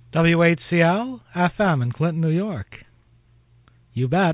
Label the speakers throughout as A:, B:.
A: WHCL FM in Clinton, New York. You bet.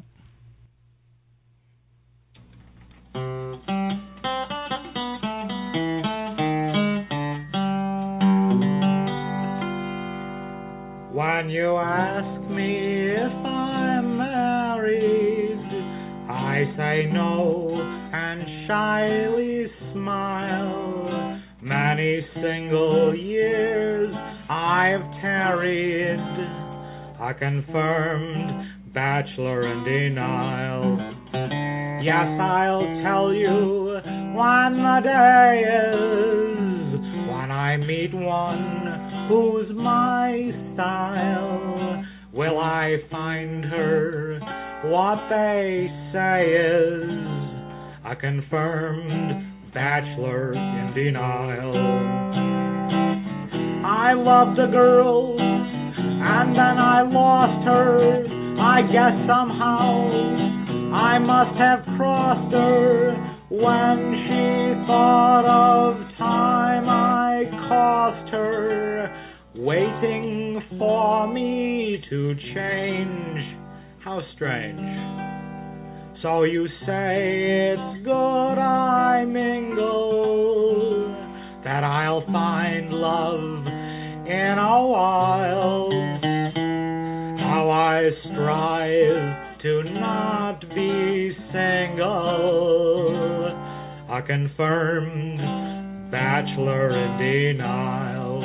B: When you ask me if I'm married, I say no and shyly smile. Many single years I've tarried, a confirmed bachelor in denial. Yes, I'll tell you when the day is, when I meet one who's my style. Will I find her what they say is a confirmed bachelor in denial? I loved a girl and then I lost her. I guess somehow I must have crossed her. When she thought of time I cost her, waiting for me to change. How strange. So you say it's good I mingle, that I'll find love in a while. How I strive to not be single, a confirmed bachelor in denial.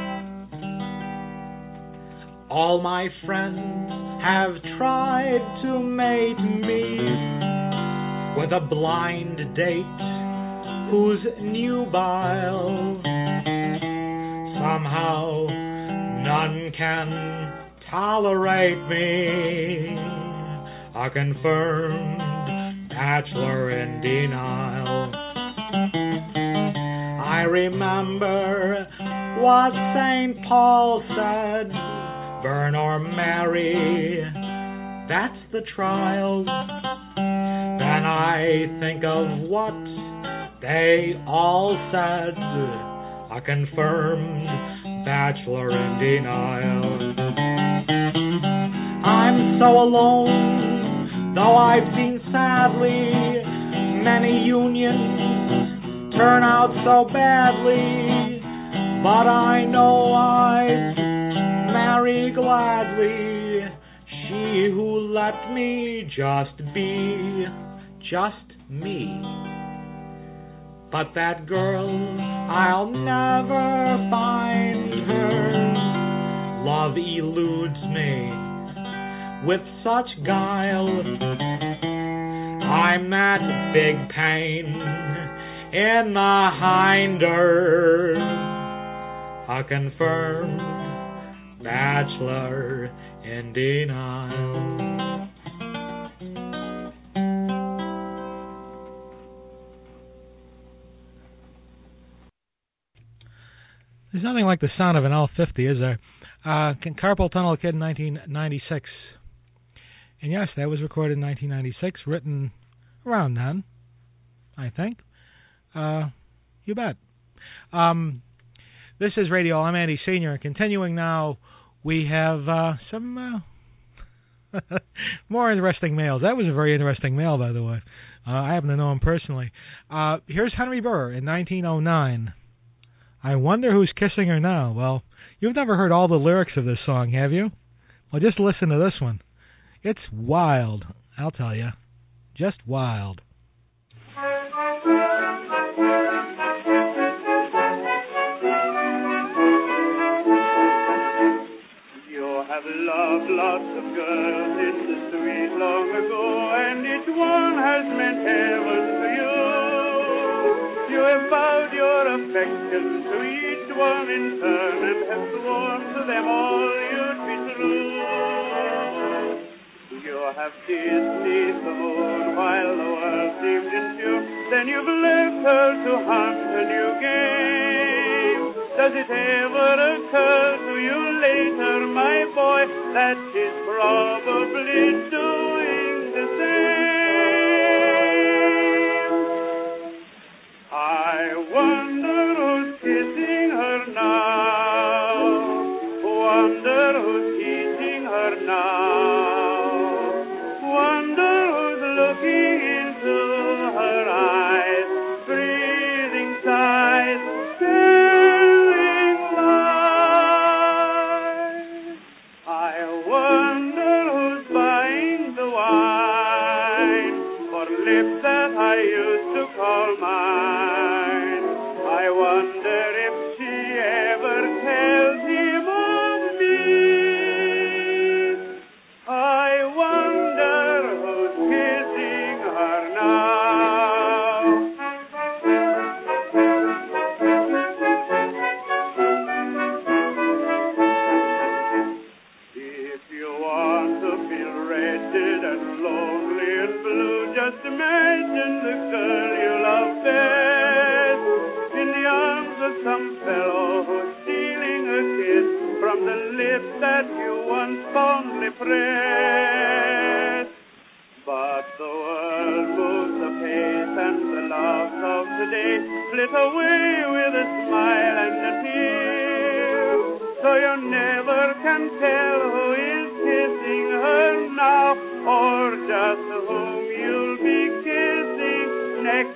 B: All my friends have tried to mate me with a blind date who's nubile. Somehow none can tolerate me, a confirmed bachelor in denial. I remember what St. Paul said, burn or marry, that's the trial. Then I think of what they all said, a confirmed bachelor in denial. I'm so alone, though I've seen sadly many unions turn out so badly, but I know I'd marry gladly she who let me just be, just me. But that girl, I'll never find her. Love eludes me with such guile. I'm that big pain in the hinder, a confirmed bachelor in denial.
A: There's nothing like the sound of an L-50, is there? Carpal Tunnel Kid in 1996. And yes, that was recorded in 1996, written around then, I think. You bet. This is Radio. I'm Andy Sr. Continuing now, we have some more interesting mails. That was a very interesting mail, by the way. I happen to know him personally. Here's Henry Burr in 1909. I wonder who's kissing her now. Well, you've never heard all the lyrics of this song, have you? Well, just listen to this one. It's wild, I'll tell you. Just wild.
C: You have loved lots of girls in the street long ago, and each one has meant heaven to you. You have vowed your affection to each one in turn, and have sworn to them all you'd be true. You have kissed neath the moon while the world seemed impure, then you've left her to hunt a new game. Does it ever occur to you later, my boy, that she's probably doing the same? I wonder who's kissing her now. Wonder who's kissing her now. Wonder who's looking into her eyes, breathing sighs, telling lies. I wonder who's buying the wine for lips that I used to call mine. I wonder if she ever tells him of me. I wonder who's kissing her now. If you want to feel wretched and lonely and blue, just imagine the girl you love best in the arms of some fellow who's stealing a kiss from the lips that you once fondly pressed. But the world moves apace and the loves of today flit away with a smile and a tear. So you never can tell who is kissing her now or just whom you'll be kissing next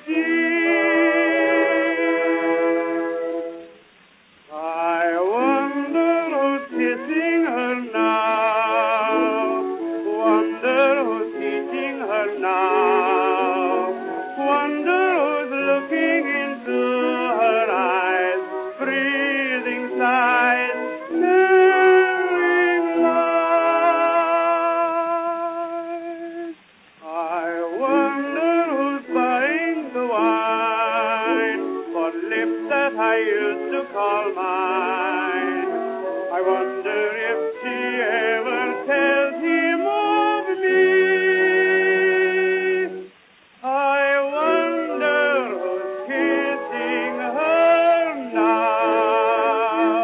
C: year. I wonder who's kissing her now. Wonder who's teaching her now. Wonder who's looking into her eyes, breathing sighs, telling lies. I wonder who's buying the wine for lips that I used to call mine. I wonder if she ever tells him of me. I wonder who's kissing her now.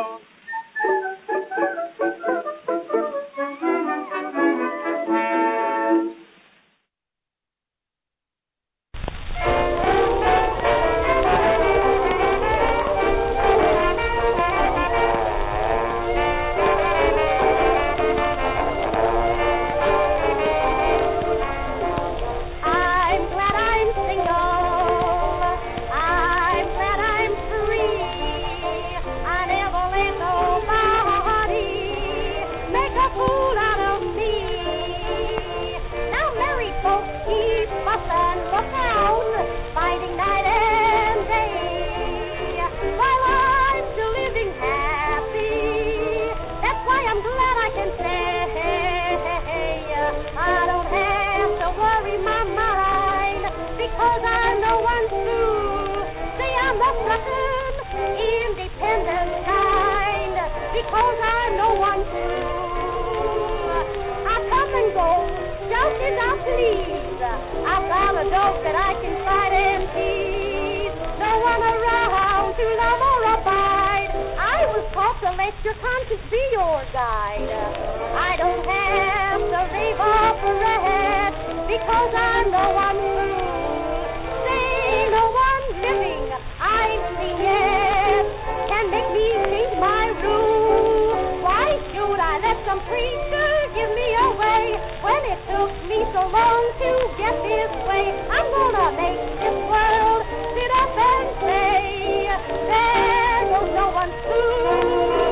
D: I'm glad I'm single. I'm glad I'm free. I never let nobody make a fool out of me. Now married folks keep fussing, look out, fighting night and day. While I'm still living happy, that's why I'm glad I can say I don't have to worry my mind because I'm no one's fool. See, I'm the second independent kind because I'm no one's fool. I come and go just as I please. I've got a dog that I can fight and tease. No one around to love or abide. I was taught to let your conscience be your guide. I don't have to rave off the red because I'm no one fool. Say no one living I've seen yet can make me change my rule. Why should I let some preacher give me away when it took me so long to get this way? I'm gonna make this world sit up and say there goes no one fool.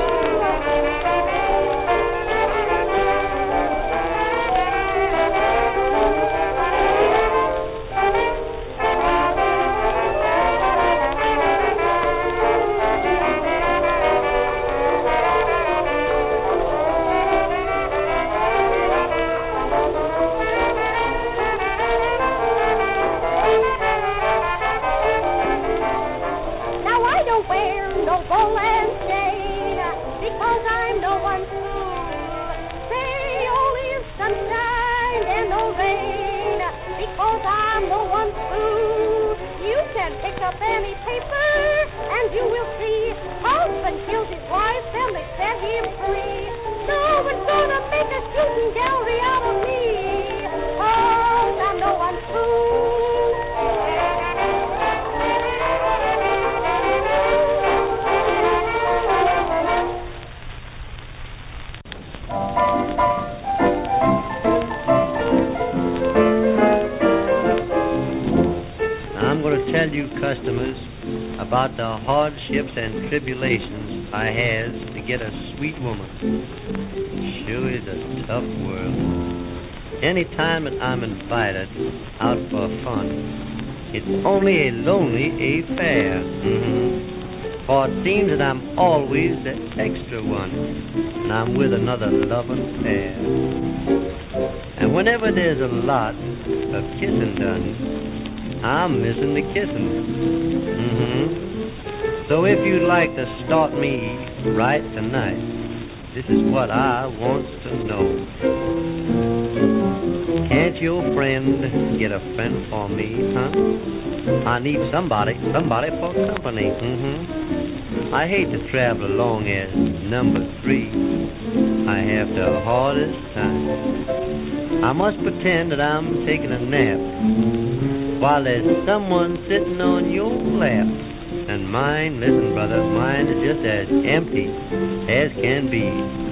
E: about the hardships and tribulations I has to get a sweet woman. Sure is a tough world. Any time that I'm invited out for fun, it's only a lonely affair. For it seems that I'm always the extra one, and I'm with another loving pair. And whenever there's a lot of kissing done, I'm missing the kissing. So if you'd like to start me right tonight, this is what I want to know. Can't your friend get a friend for me, huh? I need somebody for company. I hate to travel along as number 3. I have the hardest time. I must pretend that I'm taking a nap while there's someone sitting on your lap. And mine, listen, brother, mine is just as empty as can be.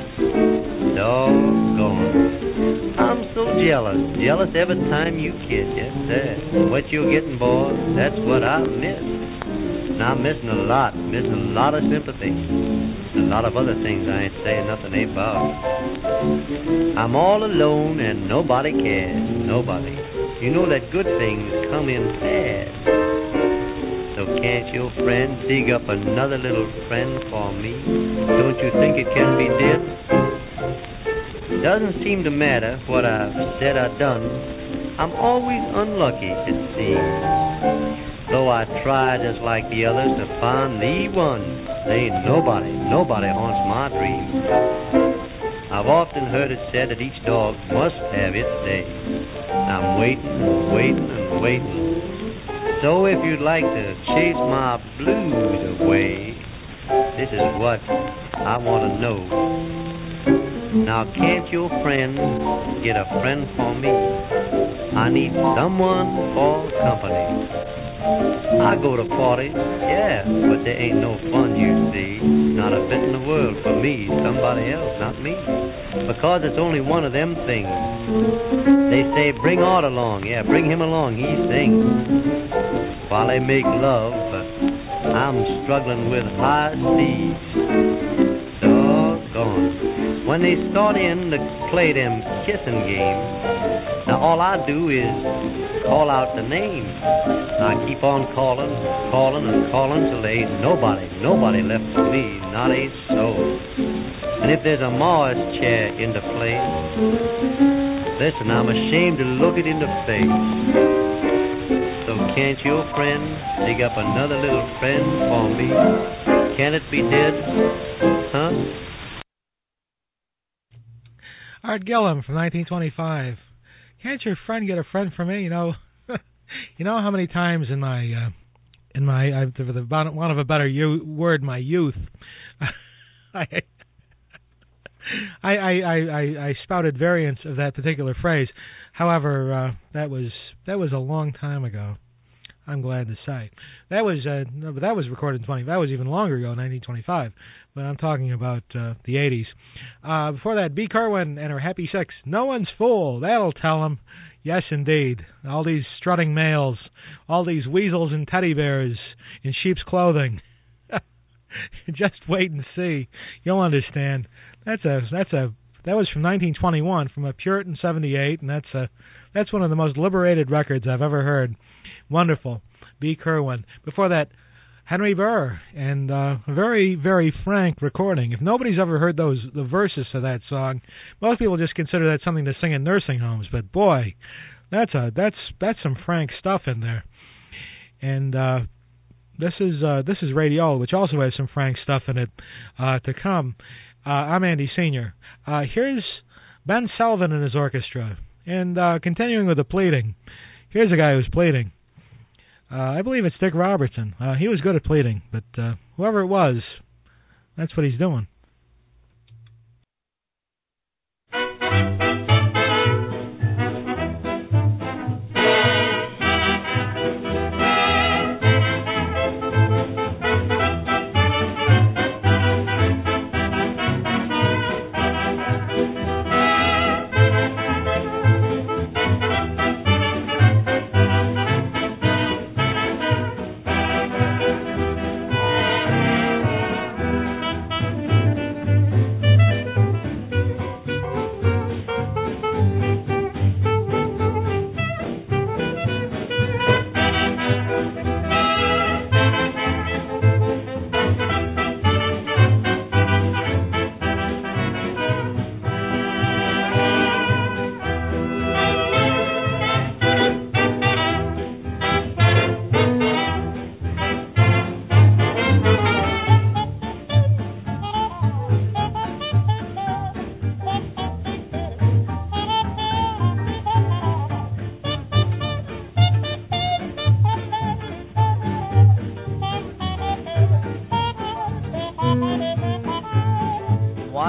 E: Doggone. I'm so jealous every time you kiss. Yes, sir. What you're getting, boy, that's what I miss. And I'm missing a lot of sympathy. A lot of other things I ain't saying nothing about. I'm all alone and nobody cares. Nobody. You know that good things come in fast. So can't your friend dig up another little friend for me? Don't you think it can be did? Doesn't seem to matter what I've said or done. I'm always unlucky, it seems. Though I try just like the others to find the one, there ain't nobody haunts my dreams. I've often heard it said that each dog must have its day. I'm waiting. So if you'd like to chase my blues away, this is what I want to know. Now can't your friend get a friend for me? I need someone for company. I go to parties, yeah, but there ain't no fun, you see. Not a bit in the world for me, somebody else, not me. Because it's only one of them things. They say, bring Art along, yeah, bring him along, he sings. While they make love, I'm struggling with high seas. Doggone. When they start in to play them kissing games, now all I do is call out the name. I keep on calling till there ain't nobody left for me, not a soul. And if there's a Morris chair in the place, listen, I'm ashamed to look it in the face. So can't your friend dig up another little friend for me? Can it be did? Huh?
A: Art Gillham from 1925. Can't your friend get a friend for me? You know how many times in my for the want of a better word, my youth, I spouted variants of that particular phrase. However, that was a long time ago. I'm glad to say that was recorded in 20. That was even longer ago, 1925. But I'm talking about the 80s. Before that, B. Kerwin and her Happy Six. No one's fool. That'll tell 'em. Yes, indeed. All these strutting males, all these weasels and teddy bears in sheep's clothing. Just wait and see. You'll understand. That was from 1921, from a Puritan 78, and that's one of the most liberated records I've ever heard. Wonderful. B. Kerwin. Before that, Henry Burr, and a very, very frank recording. If nobody's ever heard the verses to that song, most people just consider that something to sing in nursing homes. But boy, that's some frank stuff in there. And this is Radiola, which also has some frank stuff in it to come. I'm Andy Senior. Here's Ben Sullivan and his orchestra, and continuing with the pleading. Here's a guy who's pleading. I believe it's Dick Robertson. He was good at pleading, but whoever it was, that's what he's doing.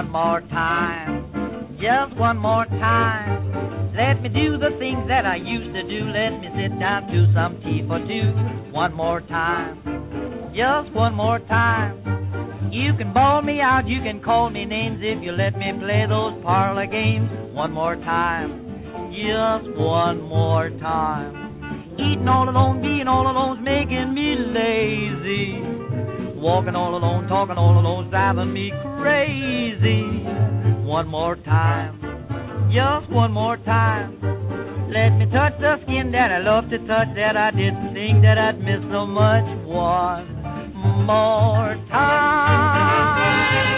F: one more time, just one more time. Let me do the things that I used to do. Let me sit down to some tea for two. One more time, just one more time. You can bawl me out, you can call me names if you let me play those parlor games. One more time, just one more time. Eating all alone, being all alone's making me lazy. Walking all alone, talking all alone's driving me crazy. One more time, just one more time. Let me touch the skin that I love to touch, that I didn't think that I'd miss so much. One more time.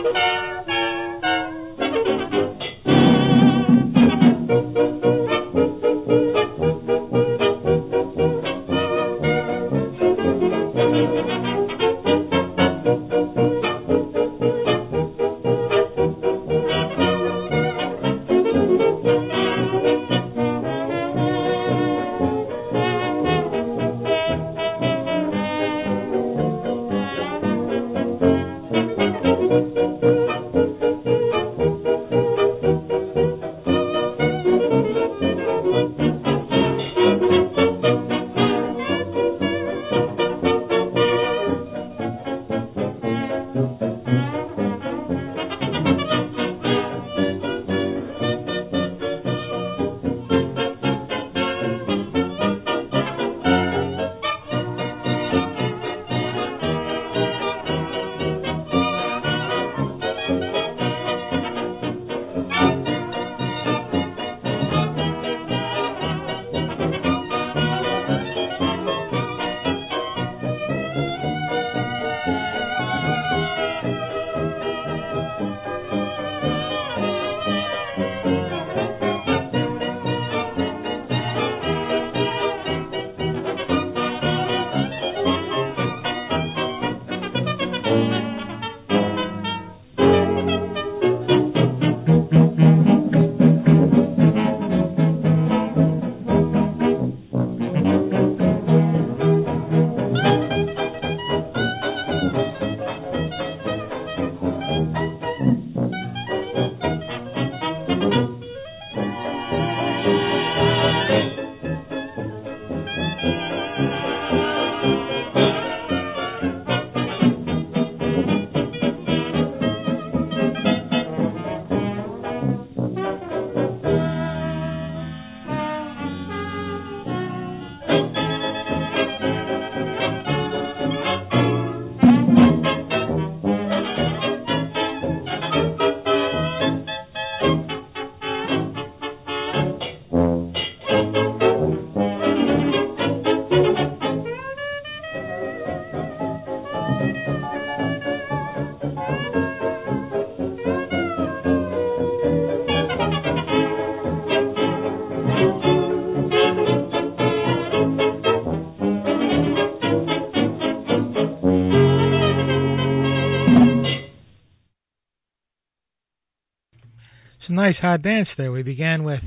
A: Some nice hot dance there. We began with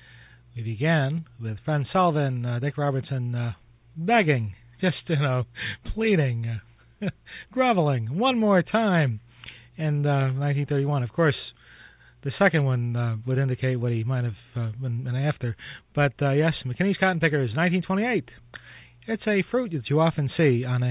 A: Fred Sullivan, Dick Robertson begging, just pleading, groveling one more time. And 1931, of course, the second one would indicate what he might have been after. But yes, McKinney's Cotton Pickers, 1928. It's a fruit that you often see on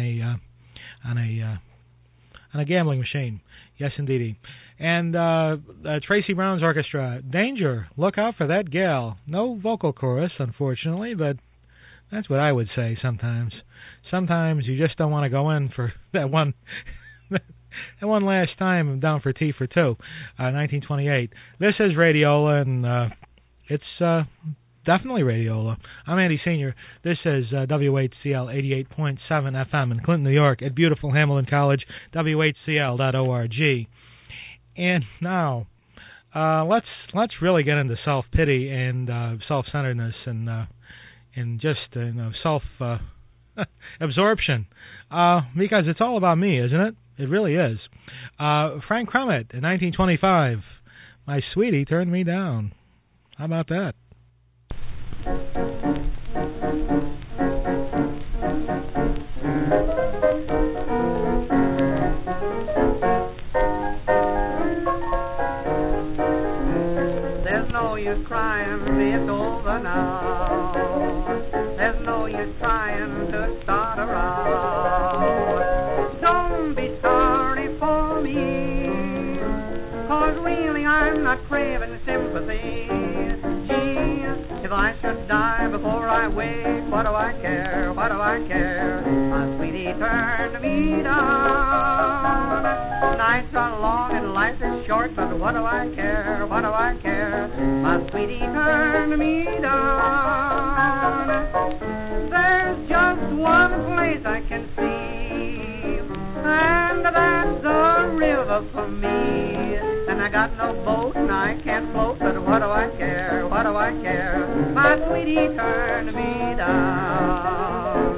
A: a gambling machine. Yes, indeedy. And Tracy Brown's orchestra, Danger, look out for that gal. No vocal chorus, unfortunately, but that's what I would say sometimes. Sometimes you just don't want to go in for that one that one last time down for T for two, 1928. This is Radiola, and it's definitely Radiola. I'm Andy Senior. This is WHCL 88.7 FM in Clinton, New York, at beautiful Hamilton College, WHCL.org. And now, let's really get into self-pity and self-centeredness and just self-absorption, because it's all about me, isn't it? It really is. Frank Crummett in 1925, My Sweetie Turned Me Down. How about that?
G: There's no use crying, it's over now. There's no use trying to start around. Don't be sorry for me, 'cause really I'm not craving sympathy. If I should die before I wake, what do I care, what do I care? My sweetie turned me down. Nights are long and life is short, but what do I care, what do I care? My sweetie turned me down. There's just one place I can see, and that's the river. up for me. And I got no boat and I can't float, but what do I care? What do I care? My sweetie turned me down.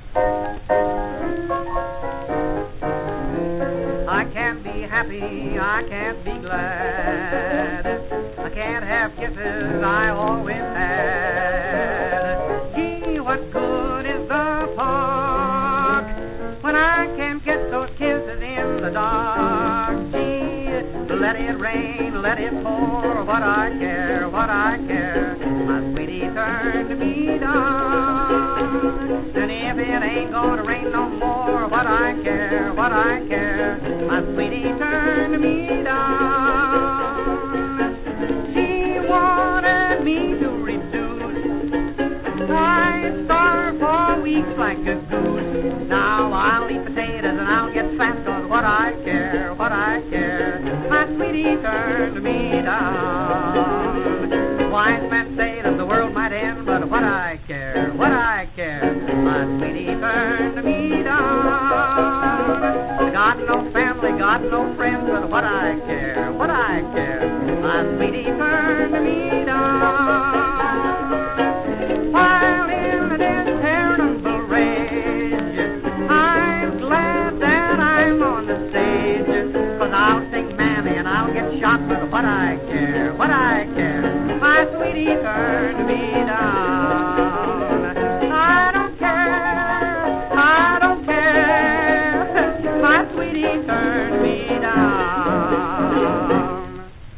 G: I can't be happy, I can't be glad. I can't have kisses I always had. Gee, what good is the park when I can't get those kisses in the dark? Gee, let it rain, let it pour, what I care, what I care. My sweetie turned me down. And if it ain't gonna rain no more, what I care, what I care. My sweetie turned me down. She wanted me to reduce. I starved for weeks like a goose. Now I'll eat potatoes and I'll get fat, 'cause what I care, what I care. My sweetie turned me down. Wise men say that the world might end, but what I care, what I care. My sweetie turned me down. Got no family, got no friends, but what I care, what I care. My sweetie turned me down. While in this terrible rage, I'm glad that I'm on the stage, 'cause I'll sing Mammy and I'll get shot, but what I care, what I care. My sweetie turned me down. I don't care, I don't care. My sweetie turned me down.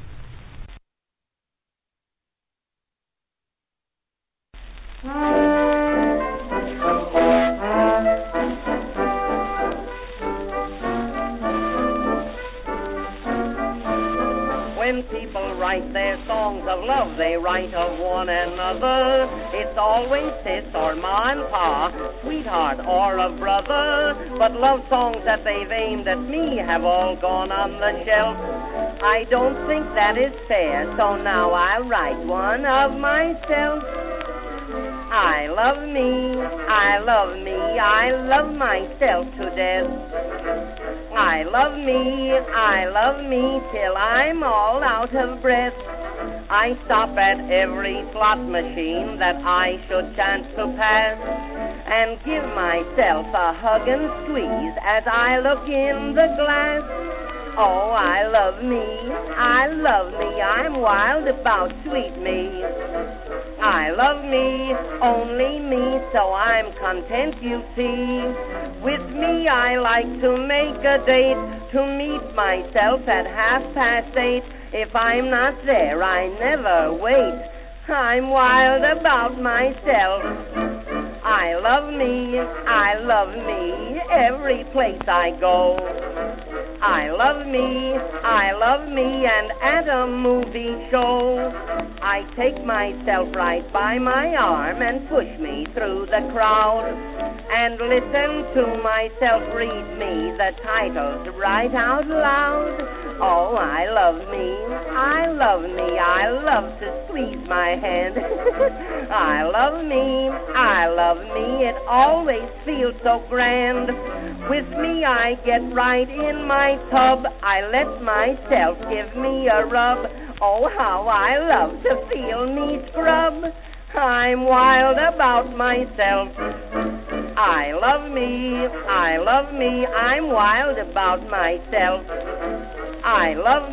H: When people write their songs of love, they write of one another. It's always sis or ma and pa, sweetheart or a brother. But love songs that they've aimed at me have all gone on the shelf. I don't think that is fair, so now I'll write one of myself. I love me, I love me, I love myself to death. I love me till I'm all out of breath. I stop at every slot machine that I should chance to pass and give myself a hug and squeeze as I look in the glass. Oh, I love me, I'm wild about sweet me. I love me, only me, so I'm content, you see. With me I like to make a date to meet myself at 8:30. If I'm not there, I never wait. I'm wild about myself. I love me, every place I go. I love me, and at a movie show, I take myself right by my arm and push me through the crowd and listen to myself read me the titles right out loud. Oh, I love me, I love to squeeze my hand. I love me, it always feels so grand. With me I get right in my tub, I let myself give me a rub. Oh, how I love to feel me scrub. I'm wild about myself. I love me, I'm wild about myself. I love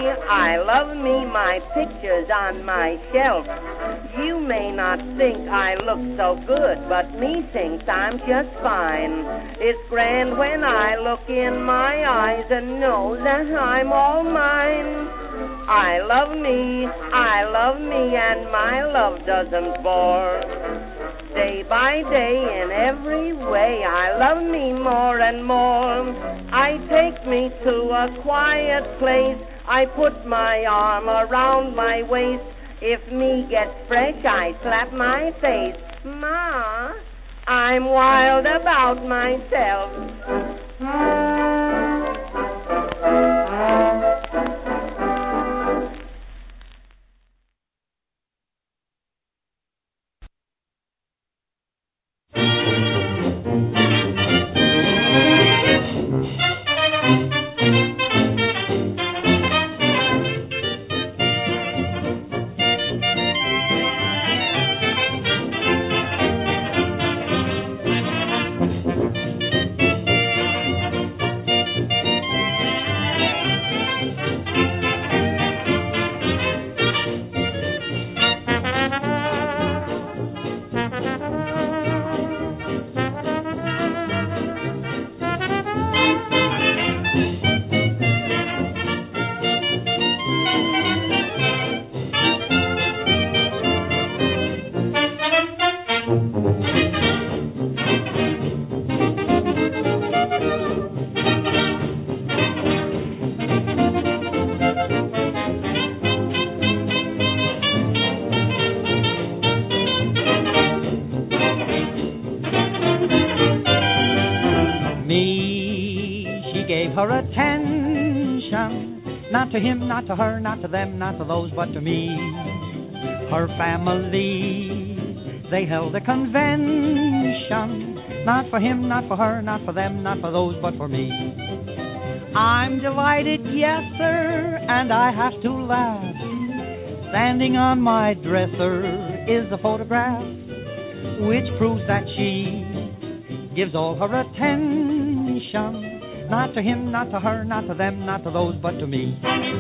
H: me, my picture's on my shelf. You may not think I look so good, but me thinks I'm just fine. It's grand when I look in my eyes and know that I'm all mine. I love me, and my love doesn't bore. Day by day, in every way, I love me more and more. I take me to a quiet place, I put my arm around my waist. If me gets fresh, I slap my face. Ma, I'm wild about myself.
F: her attention. Not to him, not to her, not to them, not to those, but to me. Her family, they held a convention. Not for him, not for her, not for them, not for those, but for me. I'm delighted, yes, sir, and I have to laugh. Standing on my dresser is a photograph which proves that she gives all her attention. Not to him, not to her, not to them, not to those, but to me.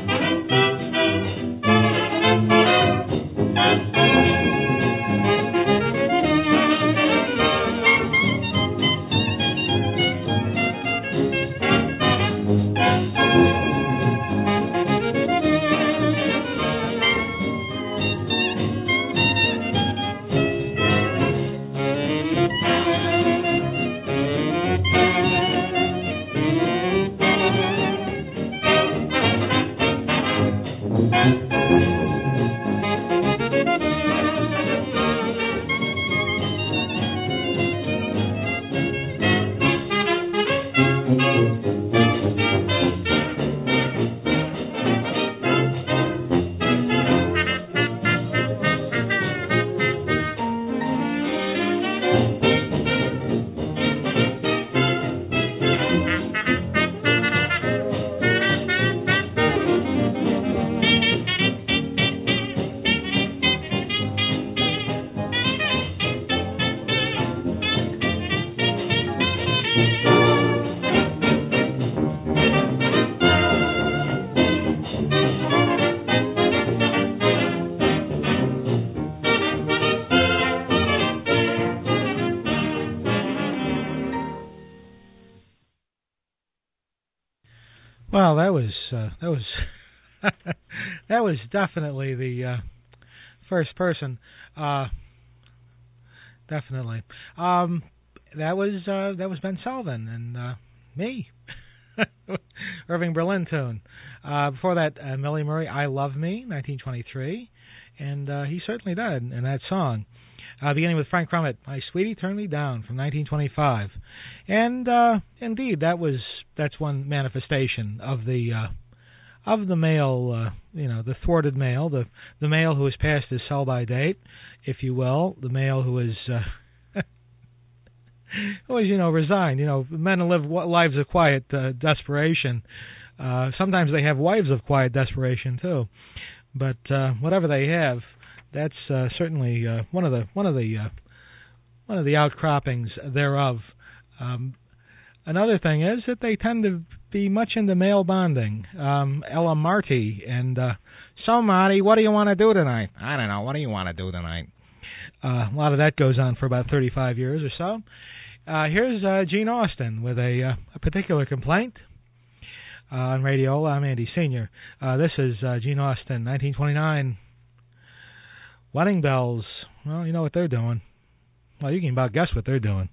A: Well, that was that was definitely the first person. Definitely. That was Ben Sullivan and me, Irving Berlin tune. Before that, Millie Murray, "I Love Me," 1923, and he certainly did in that song. Beginning with Frank Crummett, "My Sweetie, Turn Me Down" from 1925, and indeed that's one manifestation of the male, the thwarted male, the male who has passed his sell-by date, if you will, the male who is resigned. Men live lives of quiet desperation. Sometimes they have wives of quiet desperation too, but whatever they have. That's certainly one of the outcroppings thereof. Another thing is that they tend to be much into male bonding. Ella Marty and "So Marty, what do you want to do tonight?" "I don't know. What do you want to do tonight?" A lot of that goes on for about 35 years or so. Here's Gene Austin with a particular complaint on radio. I'm Andy Sr. This is Gene Austin, 1929. Wedding bells. Well, you know what they're doing. Well, you can about guess what they're doing.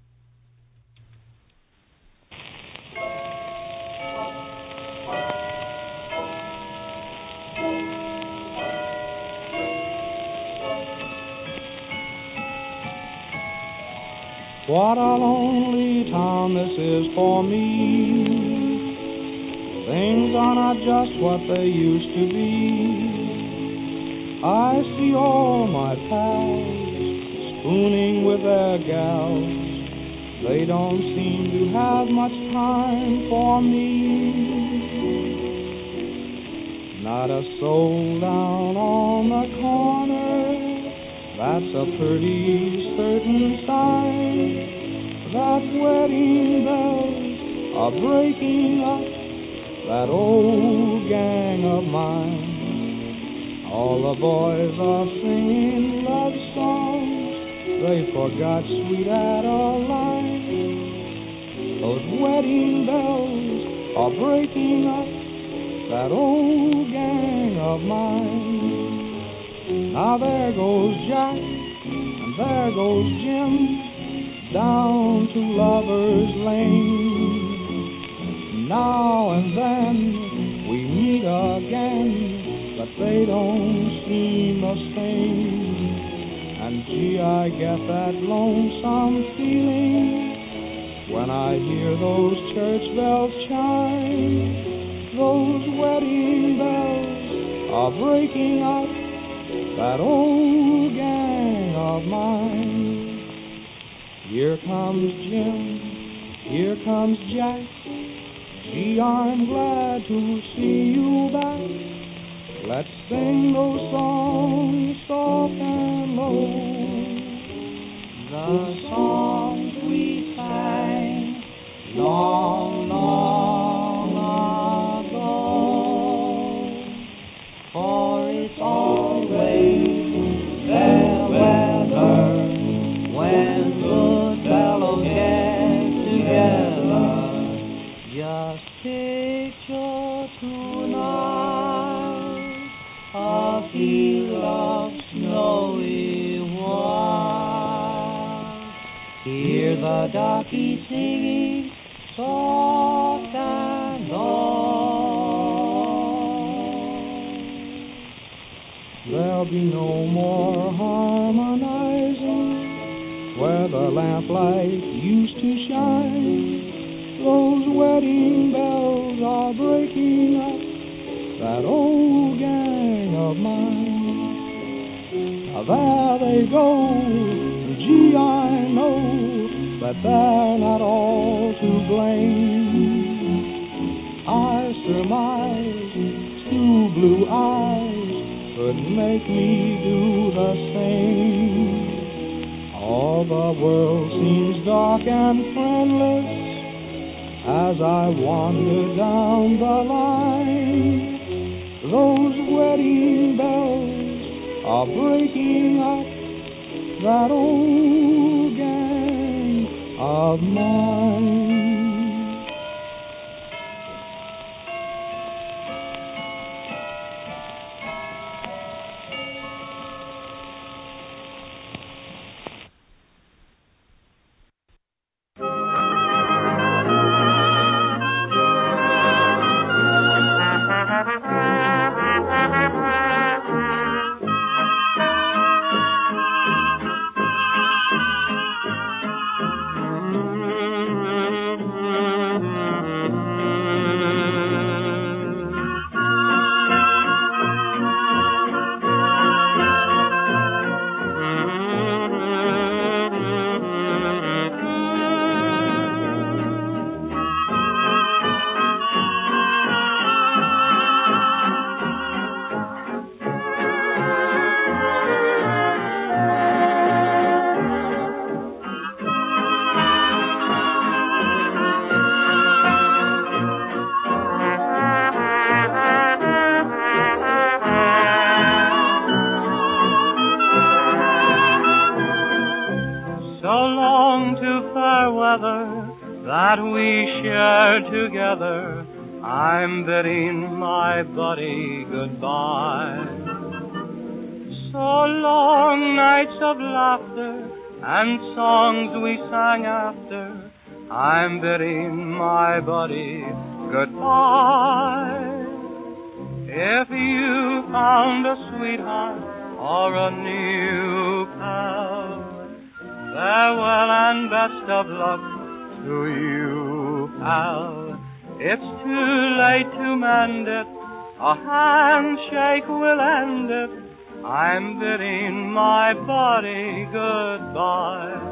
I: What a lonely town this is for me. Things are not just what they used to be. I see all my pals spooning with their gals. They don't seem to have much time for me. Not a soul down on the corner. That's a pretty certain sign that wedding bells are breaking up that old gang of mine. All the boys are singing love songs. They forgot Sweet Adeline. Those wedding bells are breaking up that old gang of mine. Now there goes Jack and there goes Jim down to Lover's Lane. Now and then we meet again, but they don't seem the same. And gee, I get that lonesome feeling when I hear those church bells chime. Those wedding bells are breaking up that old gang of mine. Here comes Jim, here comes Jack. Gee, I'm glad to see you back. Let's sing those songs soft and low, the songs we sang long, long ago. For it's always fair weather when good fellows get together. Just picture tonight a field of snowy white. Hear the darkies singing soft and low. There'll be no more harmonizing where the lamplight used to shine. Those wedding bells are breaking up that old gang of mine. Now there they go. Gee, I know that they're not all to blame. I surmise two blue eyes could make me do the same. All the world seems dark and friendless as I wander down the line. Those wedding bells are breaking up that old gang of mine.
J: That we shared together, I'm bidding my buddy goodbye. So long nights of laughter and songs we sang after, I'm bidding my buddy goodbye. If you found a sweetheart or a new pal, farewell and best of luck to you, pal. It's too late to mend it, a handshake will end it. I'm bidding my buddy goodbye.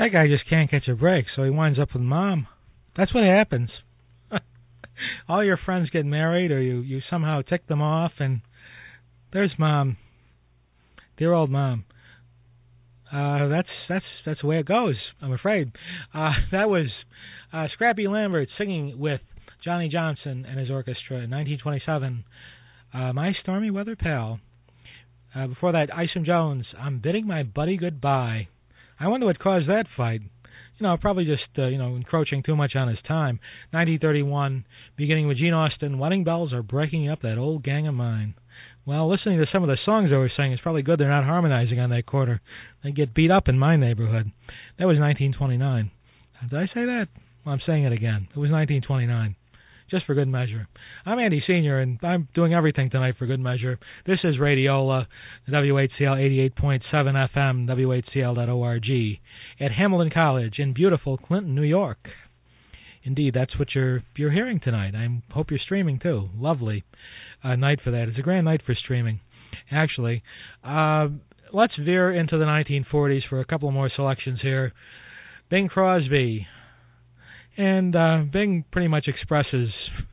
A: that guy just can't catch a break, so he winds up with Mom. That's what happens. All your friends get married, or you somehow tick them off, and there's Mom. Dear old Mom. That's the way it goes, I'm afraid. That was Scrappy Lambert singing with Johnny Johnson and his orchestra in 1927. My Stormy Weather Pal. Before that, Isom Jones, I'm Bidding My Buddy Goodbye. I wonder what caused that fight. Probably just, encroaching too much on his time. 1931, beginning with Gene Austin, Wedding Bells Are Breaking Up That Old Gang of Mine. Well, listening to some of the songs they were singing, it's probably good they're not harmonizing on that quarter. They get beat up in my neighborhood. That was 1929. Did I say that? Well, I'm saying it again. It was 1929. Just for good measure. I'm Andy Sr., and I'm doing everything tonight for good measure. This is Radiola, WHCL 88.7 FM, WHCL.org, at Hamilton College in beautiful Clinton, New York. Indeed, that's what you're hearing tonight. I hope you're streaming, too. Lovely night for that. It's a grand night for streaming, actually. Let's veer into the 1940s for a couple more selections here. Bing Crosby. And Bing pretty much expresses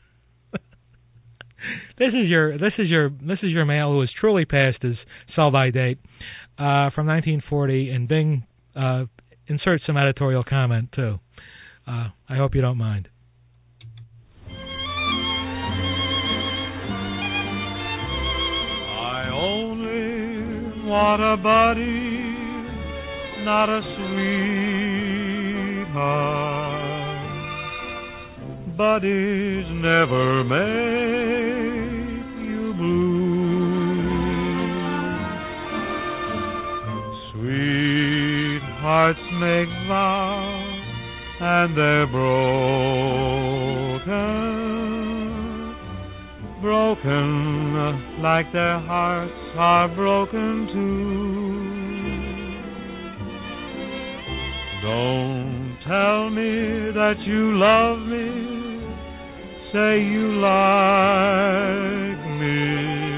A: this is your male who is truly past his sell-by date from 1940, and Bing inserts some editorial comment too. I hope you don't mind.
K: I only want a buddy, not a sweetheart. Buddies never make you blue. Sweethearts make vows and they're broken like their hearts are broken too. Don't tell me that you love me. Say you like me.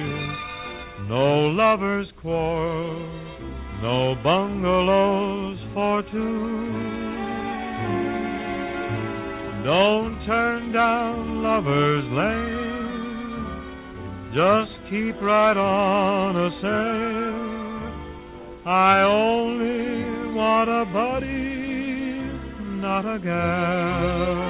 K: No lovers' quarrel, no bungalows for two. Don't turn down lovers' lane. Just keep right on a saying, I only want a buddy, not a gal.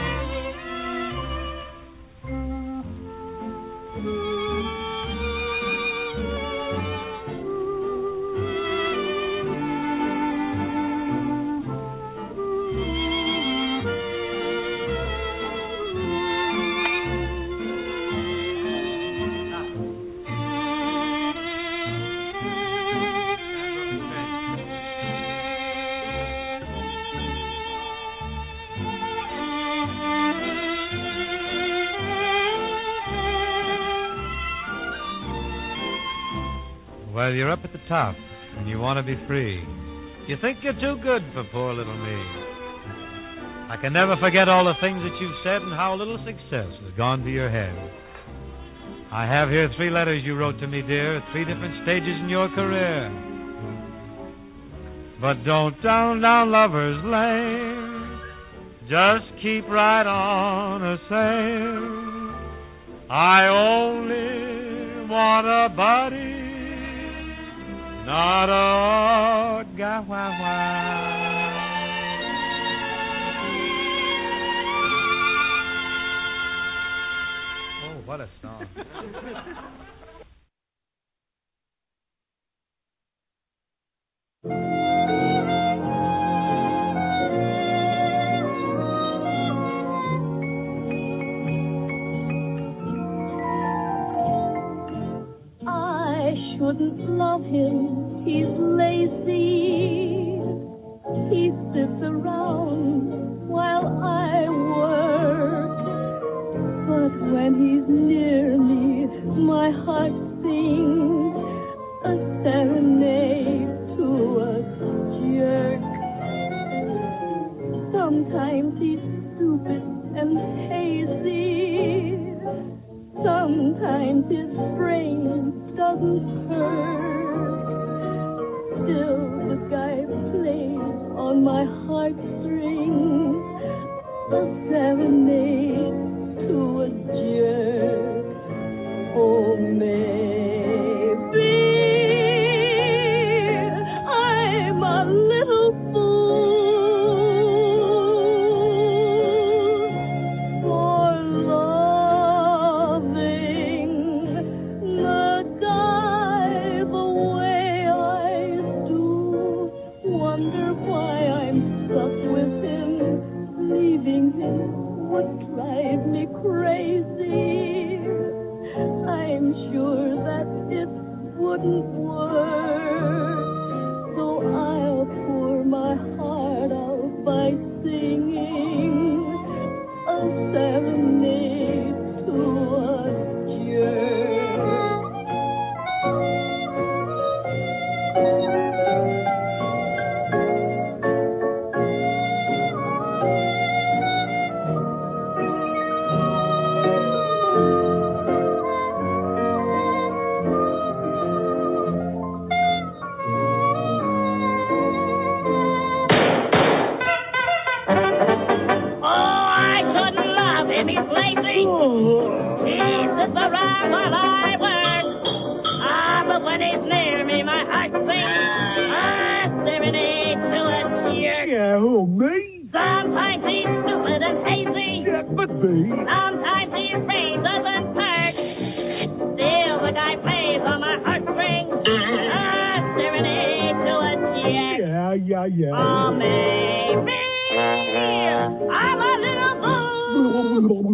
K: Well, you're up at the top, and you want to be free. You think you're too good for poor little me. I can never forget all the things that you've said and how little success has gone to your head. I have here 3 letters you wrote to me, dear, at 3 different stages in your career. But don't down lovers' lane. Just keep right on a saying, I only want a buddy, not a gal. Oh, what a song.
L: I shouldn't love him. He's lazy. He sits around while I work. But when he's near me, my heart sings a serenade to a jerk. Sometimes he's stupid and hazy. Sometimes his brain doesn't hurt. Still, the guy plays on my heartstrings, a serenade to a jerk. Oh, maybe I'm a little fool for loving the guy the way I do. Wonder why I'm stuck with him. Leaving him would drive me crazy. I'm sure that it wouldn't work. So I'll pour my heart out by singing a serenade to a jerk.
D: Sometimes his brain doesn't work. Still the guy plays on my heartstrings. A serenade to a chick.
M: Yeah.
D: Oh, maybe I'm a little fool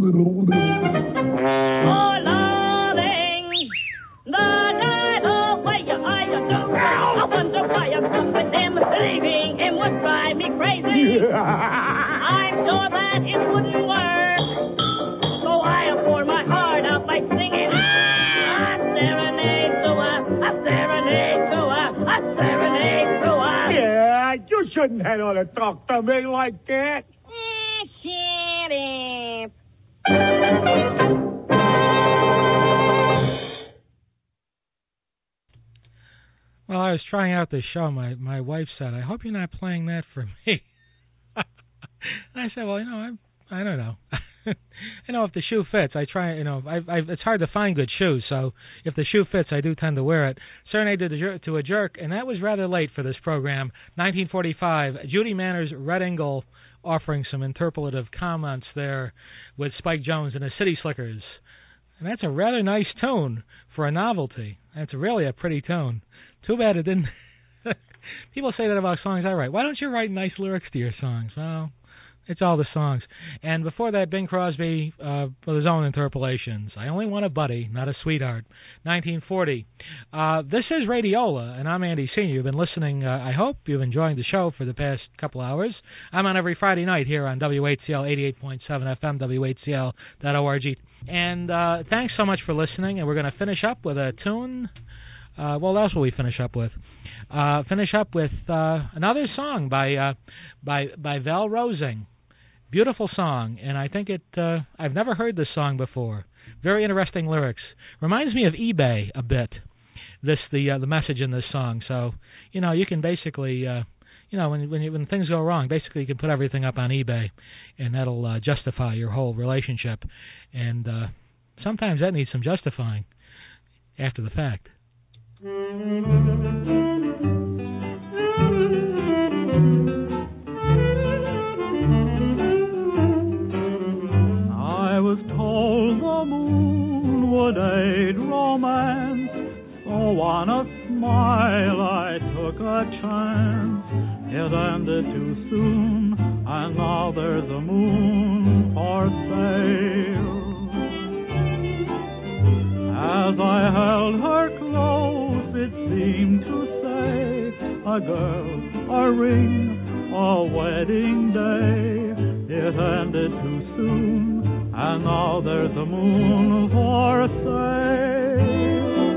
D: for loving the guy the way you are. You do. I wonder why I'm stuck with him. Leaving him would drive me crazy. I'm sure that it wouldn't work. I'll pour my heart out by singing a serenade to a serenade to a serenade to a.
M: Yeah, you shouldn't have to talk to me like that.
D: Shut up.
A: Well, I was trying out this show. My wife said, "I hope you're not playing that for me." And I said, "Well, I don't know. If the shoe fits, I try. It's hard to find good shoes, so if the shoe fits, I do tend to wear it." Serenade to a Jerk, and that was rather late for this program. 1945, Judy Manners, Red Ingle, offering some interpolative comments there with Spike Jones and the City Slickers. And that's a rather nice tune for a novelty. That's really a pretty tune. Too bad it didn't. People say that about songs I write. Why don't you write nice lyrics to your songs? Well, it's all the songs. And before that, Bing Crosby with his own interpolations. I only want a buddy, not a sweetheart. 1940. This is Radiola, and I'm Andy Senior. You've been listening. I hope you've enjoyed the show for the past couple hours. I'm on every Friday night here on WHCL 88.7 FM, WHCL.org. And thanks so much for listening. And we're going to finish up with a tune. What else will we finish up with? Finish up with another song by Val Rosing. Beautiful song, and I think I've never heard this song before. Very interesting lyrics. Reminds me of eBay a bit. The message in this song. So you can basically when things go wrong, basically you can put everything up on eBay, and that'll justify your whole relationship. And sometimes that needs some justifying after the fact.
N: I was told the moon would aid romance, so on a smile I took a chance. It ended too soon, and now there's a moon for sale. As I held her close, it seemed to say, a girl, a ring, a wedding day. It ended too soon, and now there's a moon for sale.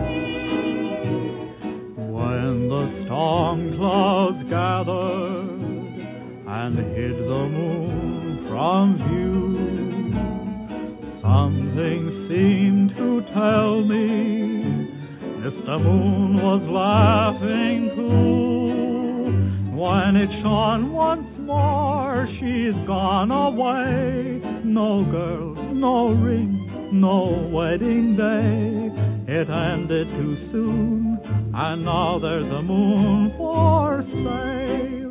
N: When the storm clouds gathered and hid the moon from view, something seemed to tell me Mr. Moon was laughing too. When When it shone once more, she's gone away. No girl, no ring, no wedding day. It ended too soon, and now there's a moon for sale.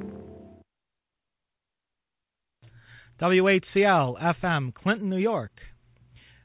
A: WHCL FM, Clinton, New York.